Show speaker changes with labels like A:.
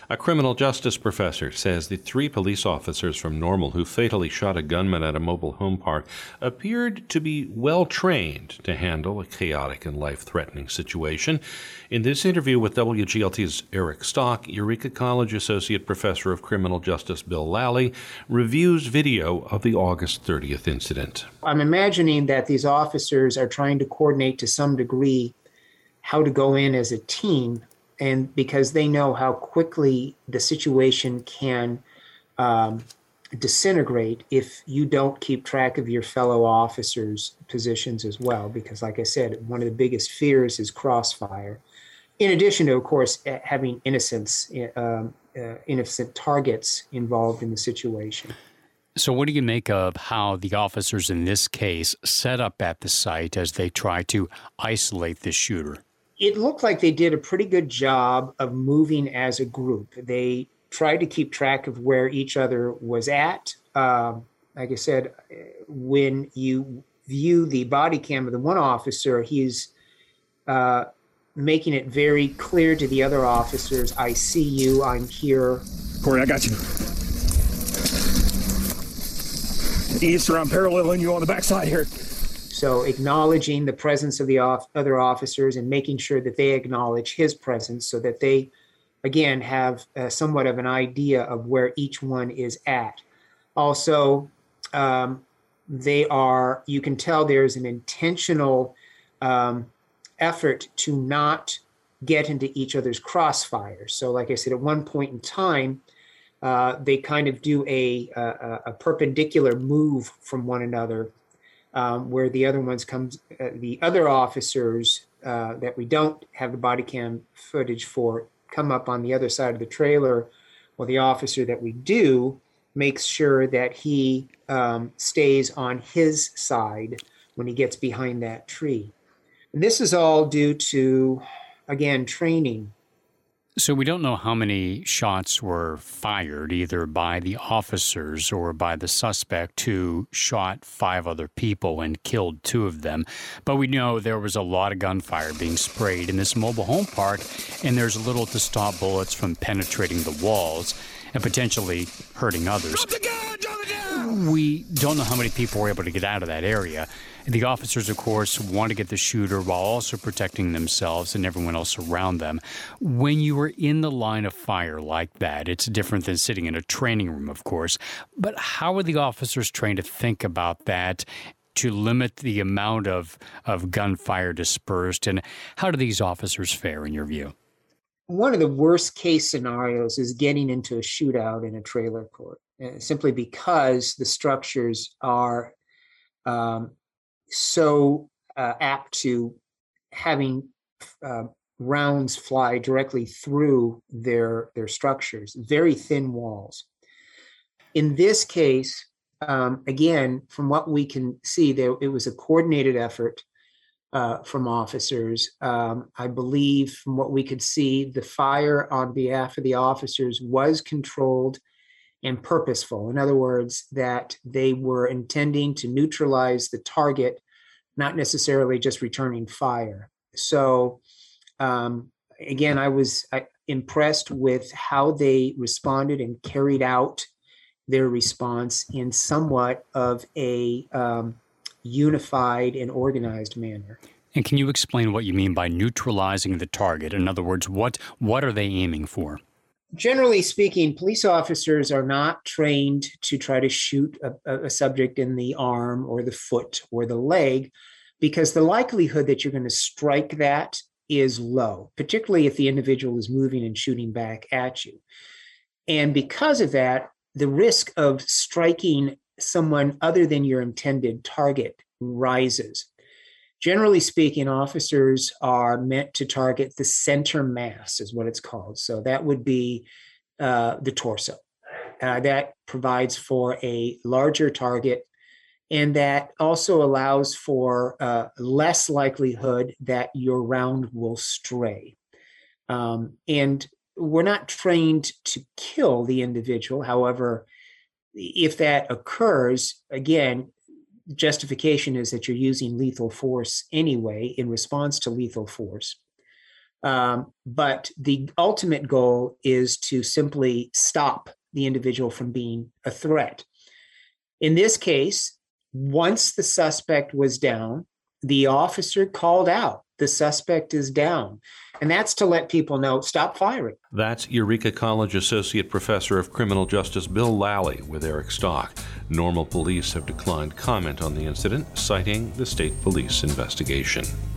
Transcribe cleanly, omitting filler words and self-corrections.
A: A criminal justice professor says the three police officers from Normal who fatally shot a gunman at a mobile home park appeared to be well trained to handle a chaotic and life-threatening situation. In this interview with WGLT's Eric Stock, Eureka College Associate Professor of Criminal Justice Bill Lally reviews video of the August 30th incident.
B: I'm imagining that these officers are trying to coordinate to some degree how to go in as a team, and because they know how quickly the situation can disintegrate if you don't keep track of your fellow officers' positions as well. Because, like I said, one of the biggest fears is crossfire. In addition to, of course, having innocent targets involved in the situation.
C: So what do you make of how the officers in this case set up at the site as they try to isolate the shooter?
B: It looked like they did a pretty good job of moving as a group. They tried to keep track of where each other was at. Like I said, when you view the body cam of the one officer, he's making it very clear to the other officers, I see you, I'm here.
D: Corey, I got you. Easter, I'm paralleling you on the backside here.
B: So acknowledging the presence of the other officers and making sure that they acknowledge his presence so that they, again, have somewhat of an idea of where each one is at. Also, you can tell there's an intentional effort to not get into each other's crossfire. So like I said, at one point in time, they kind of do a perpendicular move from one another, where the other officers that we don't have the body cam footage for come up on the other side of the trailer, while the officer that we do makes sure that he stays on his side when he gets behind that tree. And this is all due to, again, training.
C: So we don't know how many shots were fired, either by the officers or by the suspect who shot 5 other people and killed 2 of them. But we know there was a lot of gunfire being sprayed in this mobile home park, and there's little to stop bullets from penetrating the walls and potentially hurting others.
D: Drop the gun! Drop the gun!
C: We don't know how many people were able to get out of that area. The officers, of course, want to get the shooter while also protecting themselves and everyone else around them. When you are in the line of fire like that, it's different than sitting in a training room, of course. But how are the officers trained to think about that, to limit the amount of gunfire dispersed? And how do these officers fare, in your view?
B: One of the worst case scenarios is getting into a shootout in a trailer court, simply because the structures are so apt to having rounds fly directly through their structures, very thin walls. In this case, again, from what we can see, it was a coordinated effort from officers. I believe from what we could see, the fire on behalf of the officers was controlled and purposeful. In other words, that they were intending to neutralize the target, not necessarily just returning fire. So again, I was impressed with how they responded and carried out their response in somewhat of a unified and organized manner.
C: And can you explain what you mean by neutralizing the target? In other words, what are they aiming for?
B: Generally speaking, police officers are not trained to try to shoot a subject in the arm or the foot or the leg, because the likelihood that you're going to strike that is low, particularly if the individual is moving and shooting back at you. And because of that, the risk of striking someone other than your intended target rises. Generally speaking, officers are meant to target the center mass, is what it's called. So that would be the torso. That provides for a larger target, and that also allows for less likelihood that your round will stray. And we're not trained to kill the individual. However, if that occurs, again, justification is that you're using lethal force anyway in response to lethal force. But the ultimate goal is to simply stop the individual from being a threat. In this case, once the suspect was down, the officer called out, "The suspect is down." And that's to let people know, stop firing.
A: That's Eureka College Associate Professor of Criminal Justice Bill Lally with Eric Stock. Normal police have declined comment on the incident, citing the state police investigation.